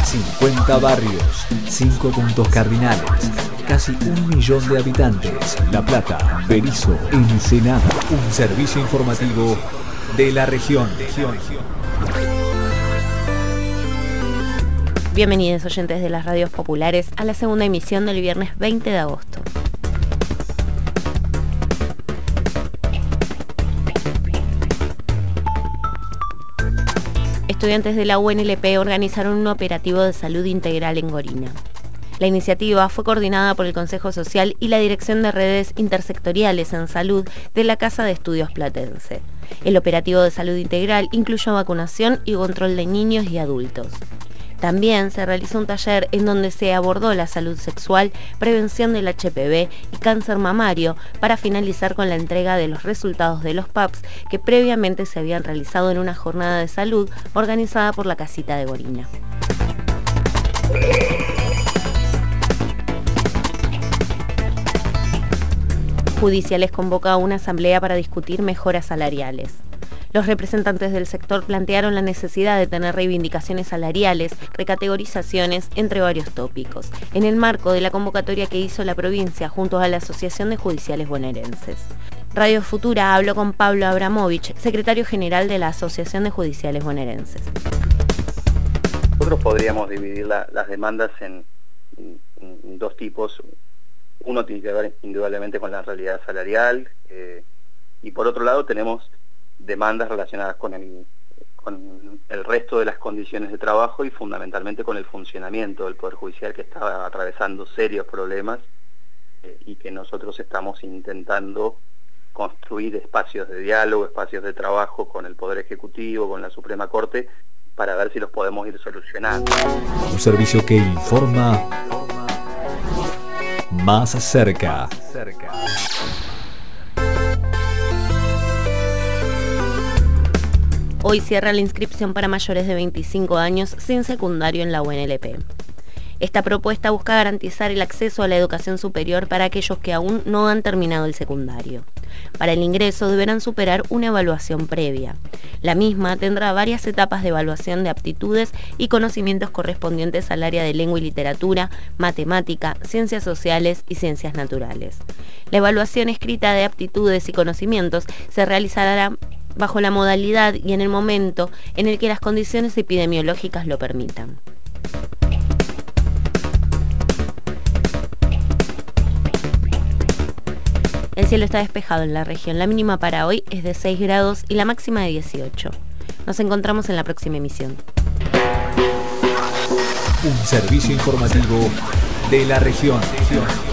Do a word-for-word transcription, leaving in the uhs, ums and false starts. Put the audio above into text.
cincuenta barrios, cinco puntos cardinales, casi un millón de habitantes. La Plata, Berisso, Ensenada. Un servicio informativo de la región. Bienvenidos oyentes de las radios populares a la segunda emisión del viernes veinte de agosto. Estudiantes de la U N L P organizaron un operativo de salud integral en Gorina. La iniciativa fue coordinada por el Consejo Social y la Dirección de Redes Intersectoriales en Salud de la Casa de Estudios Platense. El operativo de salud integral incluyó vacunación y control de niños y adultos. También se realizó un taller en donde se abordó la salud sexual, prevención del H P V y cáncer mamario, para finalizar con la entrega de los resultados de los P A Ps que previamente se habían realizado en una jornada de salud organizada por la Casita de Gorina. Judiciales convoca a una asamblea para discutir mejoras salariales. Los representantes del sector plantearon la necesidad de tener reivindicaciones salariales, recategorizaciones, entre varios tópicos, en el marco de la convocatoria que hizo la provincia junto a la Asociación de Judiciales Bonaerenses. Radio Futura habló con Pablo Abramovich, secretario general de la Asociación de Judiciales Bonaerenses. Nosotros podríamos dividir la, las demandas en, en, en dos tipos. Uno tiene que ver indudablemente con la realidad salarial, eh, y por otro lado tenemos demandas relacionadas con el, con el resto de las condiciones de trabajo y fundamentalmente con el funcionamiento del Poder Judicial, que está atravesando serios problemas eh, y que nosotros estamos intentando construir espacios de diálogo, espacios de trabajo con el Poder Ejecutivo, con la Suprema Corte, para ver si los podemos ir solucionando. Un servicio que informa más cerca. Hoy cierra la inscripción para mayores de veinticinco años sin secundario en la U N L P. Esta propuesta busca garantizar el acceso a la educación superior para aquellos que aún no han terminado el secundario. Para el ingreso deberán superar una evaluación previa. La misma tendrá varias etapas de evaluación de aptitudes y conocimientos correspondientes al área de lengua y literatura, matemática, ciencias sociales y ciencias naturales. La evaluación escrita de aptitudes y conocimientos se realizará bajo la modalidad y en el momento en el que las condiciones epidemiológicas lo permitan. El cielo está despejado en la región. La mínima para hoy es de seis grados y la máxima de dieciocho. Nos encontramos en la próxima emisión. Un servicio informativo de la región.